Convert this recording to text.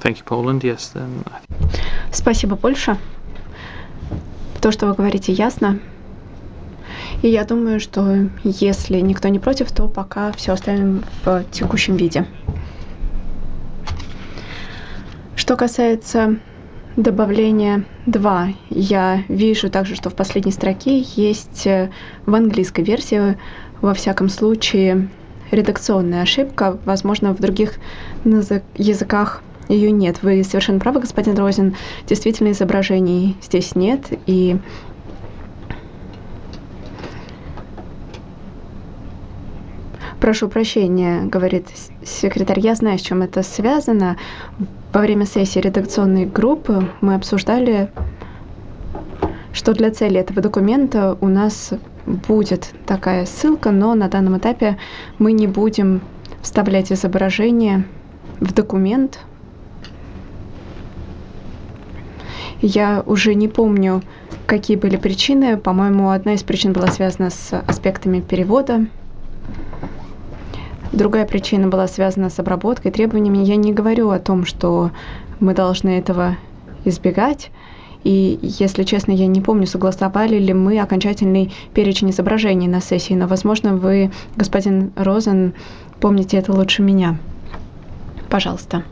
Thank you, Poland. Yes, then Спасибо, Польша. То, что вы говорите, ясно. И я думаю, что если никто не против, то пока все оставим в текущем виде. Что касается добавления 2, я вижу также, что в последней строке есть в английской версии, во всяком случае, редакционная ошибка. Возможно, в других языках ее нет. Вы совершенно правы, господин Розен. Действительно, изображений здесь нет. И прошу прощения, говорит секретарь, я знаю, с чем это связано. Во время сессии редакционной группы мы обсуждали, что для цели этого документа у нас будет такая ссылка, но на данном этапе мы не будем вставлять изображение в документ. Я уже не помню, какие были причины. По-моему, одна из причин была связана с аспектами перевода. Другая причина была связана с обработкой, требованиями. Я не говорю о том, что мы должны этого избегать. И, если честно, я не помню, согласовали ли мы окончательный перечень изображений на сессии, но, возможно, вы, господин Розен, помните это лучше меня. Пожалуйста.